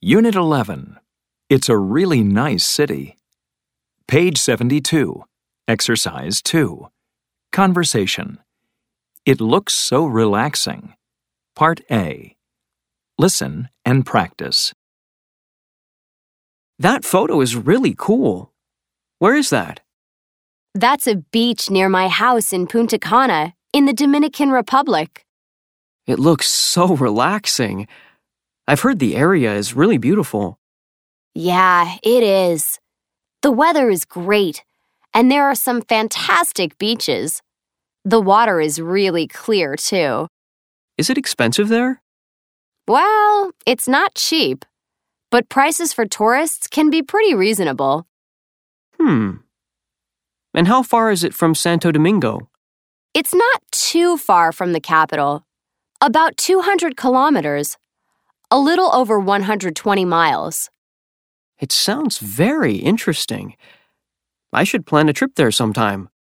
Unit 11. It's a really nice city. Page 72. Exercise 2. Conversation. It looks so relaxing. Part A. Listen and practice. That photo is really cool. Where is that? That's a beach near my house in Punta Cana, in the Dominican Republic. It looks so relaxing. I've heard the area is really beautiful. Yeah, it is. The weather is great, and there are some fantastic beaches. The water is really clear, too. Is it expensive there? Well, it's not cheap, but prices for tourists can be pretty reasonable. And how far is it from Santo Domingo? It's not too far from the capital. About 200 kilometers. A little over 120 miles. It sounds very interesting. I should plan a trip there sometime.